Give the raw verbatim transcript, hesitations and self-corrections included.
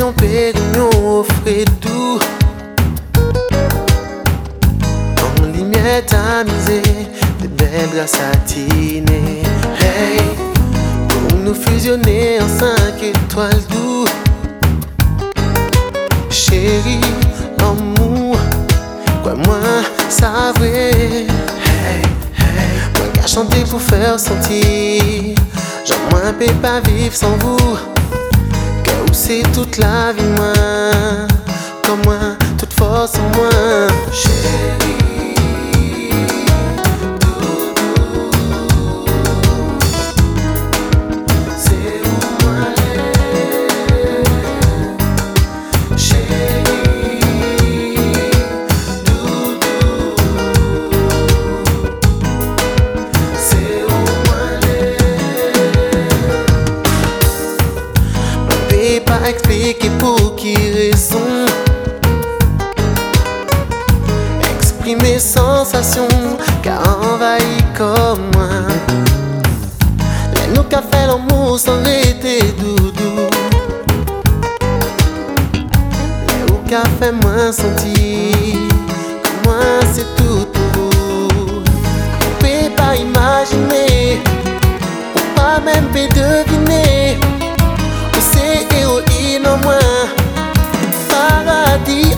Don pérignon frais doux, en lumière tamisée, de belles draps satinés. Hey, pour nous fusionner en cinq étoiles doux. Chérie, l'amour, quoi moi, ça vrai. Hey, hey, moi qu'à chanter pour faire sentir, genre moi peux pas vivre sans vous. Où c'est toute la vie, moi, comme moi, toute force en moi. Chérie, doudou, c'est où moi aller. Chérie, doudou, c'est où moi aller. Pas expliquer pour qui raison, exprimer sensation qu'a envahi comme moi. Les nous qu'a fait l'amour sans arrêter doudou. Les ou qu'a fait moins sentir que moi c'est tout pour vous. On peut pas imaginer, ou pas même peut deviner. C'est héroïne en moi, paradis.